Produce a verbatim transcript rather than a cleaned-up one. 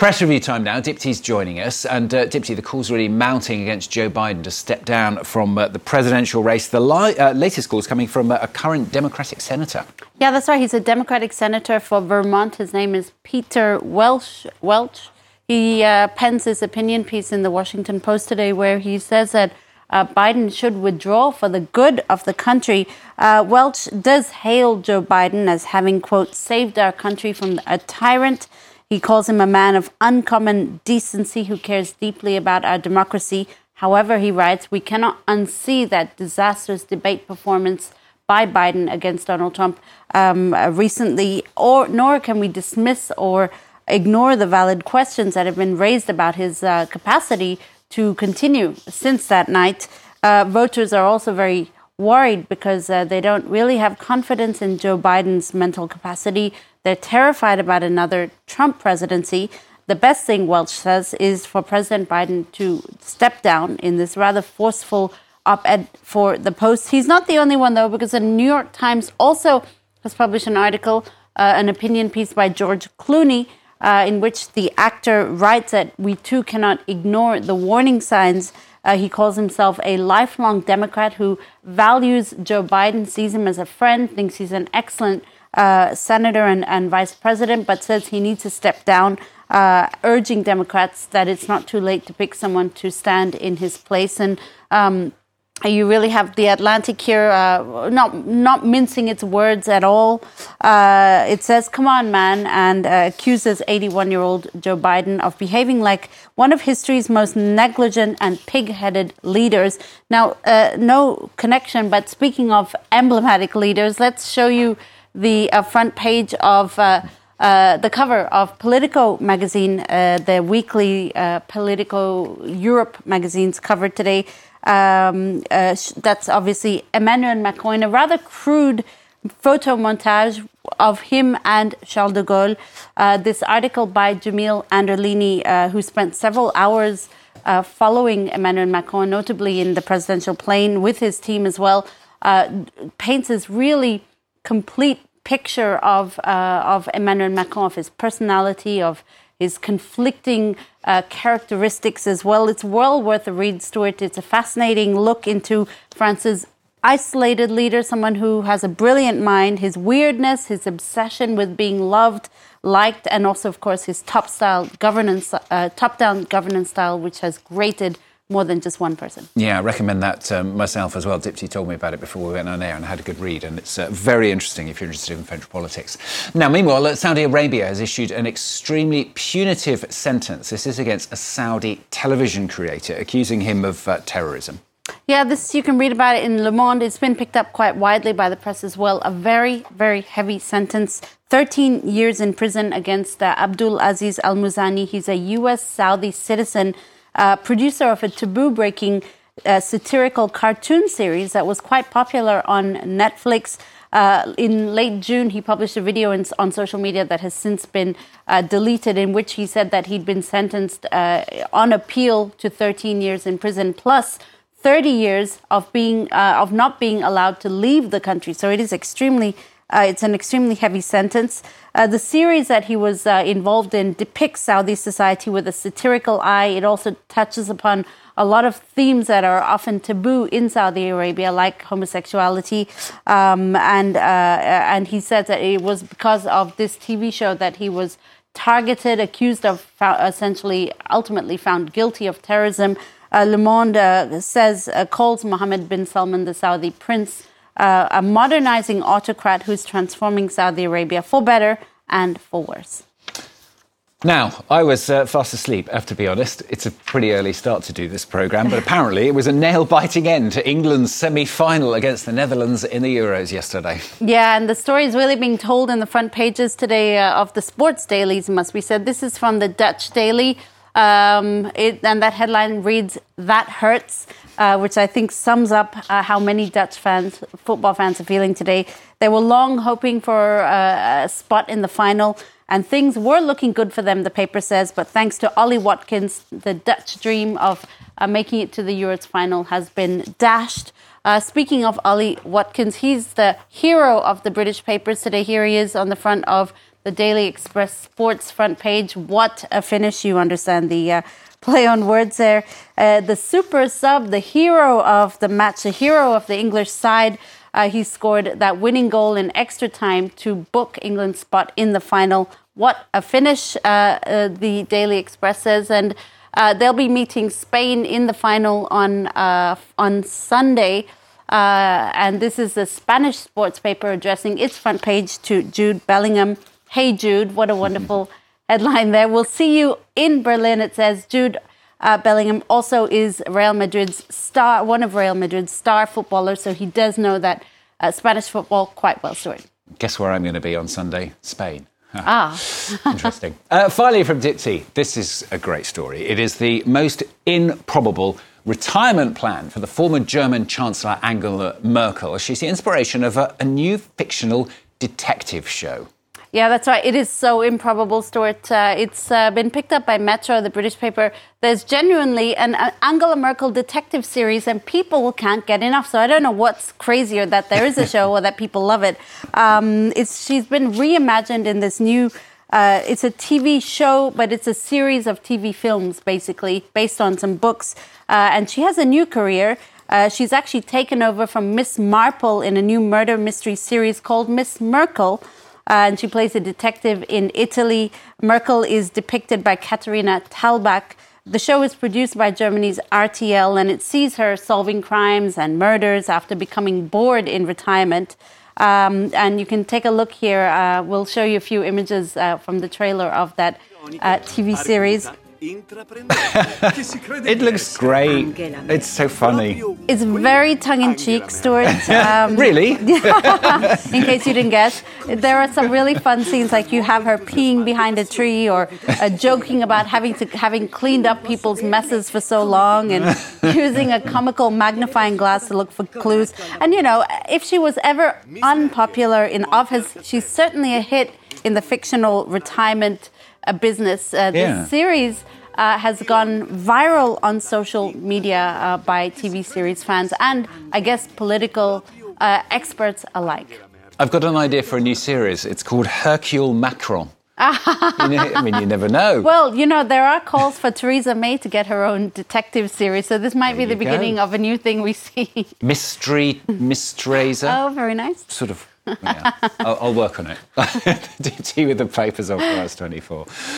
Press review time now. Dipti's joining us. And uh, Dipti, the call's really mounting against Joe Biden to step down from uh, the presidential race. The li- uh, latest call is coming from uh, a current Democratic senator. Yeah, that's right. He's a Democratic senator for Vermont. His name is Peter Welch. Welch. He uh, pens his opinion piece in the Washington Post today where he says that uh, Biden should withdraw for the good of the country. Uh, Welch does hail Joe Biden as having, quote, saved our country from a tyrant. He calls him a man of uncommon decency who cares deeply about our democracy. However, he writes, we cannot unsee that disastrous debate performance by Biden against Donald Trump um, uh, recently, or nor can we dismiss or ignore the valid questions that have been raised about his uh, capacity to continue since that night. Uh, voters are also very worried because uh, they don't really have confidence in Joe Biden's mental capacity. They're terrified about another Trump presidency. The best thing, Welch says, is for President Biden to step down in this rather forceful op-ed for the Post. He's not the only one, though, because the New York Times also has published an article, uh, an opinion piece by George Clooney, uh, in which the actor writes that we too cannot ignore the warning signs. Uh, he calls himself a lifelong Democrat who values Joe Biden, sees him as a friend, thinks he's an excellent uh, senator and, and vice president, but says he needs to step down, uh, urging Democrats that it's not too late to pick someone to stand in his place. And um, you really have The Atlantic here, uh, not not mincing its words at all. Uh, it says, come on, man, and uh, accuses eighty-one-year-old Joe Biden of behaving like one of history's most negligent and pig-headed leaders. Now, uh, no connection, but speaking of emblematic leaders, let's show you the uh, front page of uh, uh, the cover of Politico magazine, uh, the weekly uh, Politico Europe magazine's cover today. Um, uh, that's obviously Emmanuel Macron, a rather crude photo montage of him and Charles de Gaulle. Uh, this article by Jamil Anderlini, uh, who spent several hours uh, following Emmanuel Macron, notably in the presidential plane with his team as well, uh, paints this really complete picture of uh, of Emmanuel Macron, of his personality, of his conflicting uh, characteristics as well. It's well worth a read, Stuart. It's a fascinating look into France's isolated leader, someone who has a brilliant mind, his weirdness, his obsession with being loved, liked, and also, of course, his top-style governance, uh, top-down governance style, which has grated more than just one person. Yeah, I recommend that um, myself as well. Dipti told me about it before we went on air and I had a good read, and it's uh, very interesting if you're interested in French politics. Now, meanwhile, uh, Saudi Arabia has issued an extremely punitive sentence. This is against a Saudi television creator, accusing him of uh, terrorism. Yeah, this you can read about it in Le Monde. It's been picked up quite widely by the press as well. A very, very heavy sentence. thirteen years in prison against uh, Abdul Aziz Al Muzani. He's a U S Saudi citizen, Uh, producer of a taboo-breaking uh, satirical cartoon series that was quite popular on Netflix. Uh, in late June, he published a video in, on social media that has since been uh, deleted, in which he said that he'd been sentenced uh, on appeal to thirteen years in prison, plus thirty years of being uh, of not being allowed to leave the country. So it is extremely Uh, it's an extremely heavy sentence. Uh, the series that he was uh, involved in depicts Saudi society with a satirical eye. It also touches upon a lot of themes that are often taboo in Saudi Arabia, like homosexuality. Um, and uh, and he said that it was because of this T V show that he was targeted, accused of, essentially, ultimately found guilty of terrorism. Uh, Le Monde uh, says, uh, calls Mohammed bin Salman, the Saudi prince, Uh, a modernizing autocrat who's transforming Saudi Arabia for better and for worse. Now, I was uh, fast asleep, I have to be honest. It's a pretty early start to do this programme, but apparently it was a nail-biting end to England's semi-final against the Netherlands in the Euros yesterday. Yeah, and the story is really being told in the front pages today uh, of the sports dailies, must be said. This is from the Dutch Daily, um, it, and that headline reads, "That hurts." Uh, which I think sums up uh, how many Dutch fans, football fans, are feeling today. They were long hoping for uh, a spot in the final, and things were looking good for them, the paper says. But thanks to Ollie Watkins, the Dutch dream of uh, making it to the Euros final has been dashed. Uh, speaking of Ollie Watkins, he's the hero of the British papers today. Here he is on the front of the Daily Express sports front page. What a finish. You understand the uh, play on words there. Uh, the super sub, the hero of the match, the hero of the English side. Uh, he scored that winning goal in extra time to book England's spot in the final. What a finish, uh, uh, the Daily Express says. And uh, they'll be meeting Spain in the final on uh, on Sunday. Uh, and this is the Spanish sports paper addressing its front page to Jude Bellingham. Hey, Jude, what a wonderful headline there. We'll see you in Berlin, it says. Jude uh, Bellingham also is Real Madrid's star, one of Real Madrid's star footballers, so he does know that uh, Spanish football quite well, Stuart. Guess where I'm going to be on Sunday? Spain. Ah. Interesting. Uh, finally, from Dipti, this is a great story. It is the most improbable retirement plan for the former German Chancellor Angela Merkel. She's the inspiration of a, a new fictional detective show. Yeah, that's right. It is so improbable, Stuart. Uh, it's uh, been picked up by Metro, the British paper. There's genuinely an uh, Angela Merkel detective series and people can't get enough. So I don't know what's crazier, that there is a show or that people love it. Um, it's She's been reimagined in this new... Uh, it's a T V show, but it's a series of T V films, basically, based on some books. Uh, and she has a new career. Uh, she's actually taken over from Miss Marple in a new murder mystery series called Miss Merkel. Uh, and she plays a detective in Italy. Merkel is depicted by Katharina Thalbach. The show is produced by Germany's R T L, and it sees her solving crimes and murders after becoming bored in retirement. Um, and you can take a look here. Uh, we'll show you a few images uh, from the trailer of that uh, T V series. It looks great. It's so funny. It's very tongue-in-cheek, Stuart. Um, really? In case you didn't guess. There are some really fun scenes, like you have her peeing behind a tree or uh, joking about having to having cleaned up people's messes for so long and using a comical magnifying glass to look for clues. And, you know, if she was ever unpopular in office, she's certainly a hit in the fictional retirement uh, business. Uh, this yeah. series uh, has gone viral on social media uh, by T V series fans and, I guess, political uh, experts alike. I've got an idea for a new series. It's called Hercule Macron. you know, I mean, you never know. Well, you know, there are calls for Theresa May to get her own detective series, so this might there be the beginning go. of a new thing we see. Mystery, Mistreza. Oh, very nice. Sort of. Yeah. I'll, I'll work on it. D T with the papers on France twenty-four.